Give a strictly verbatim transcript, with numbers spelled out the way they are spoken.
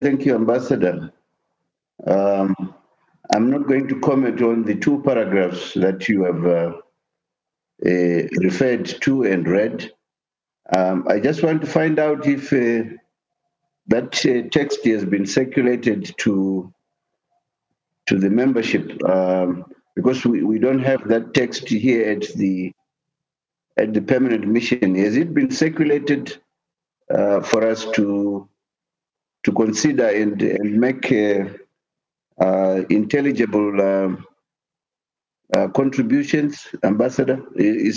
Thank you, Ambassador. Um, I'm not going to comment on the two paragraphs that you have uh, uh, referred to and read. Um, I just want to find out if uh, that uh, text has been circulated to to the membership, um, because we, we don't have that text here at the at the permanent mission. Has it been circulated uh, for us to to consider and, and make uh, uh, intelligible um, uh, contributions, Ambassador? Is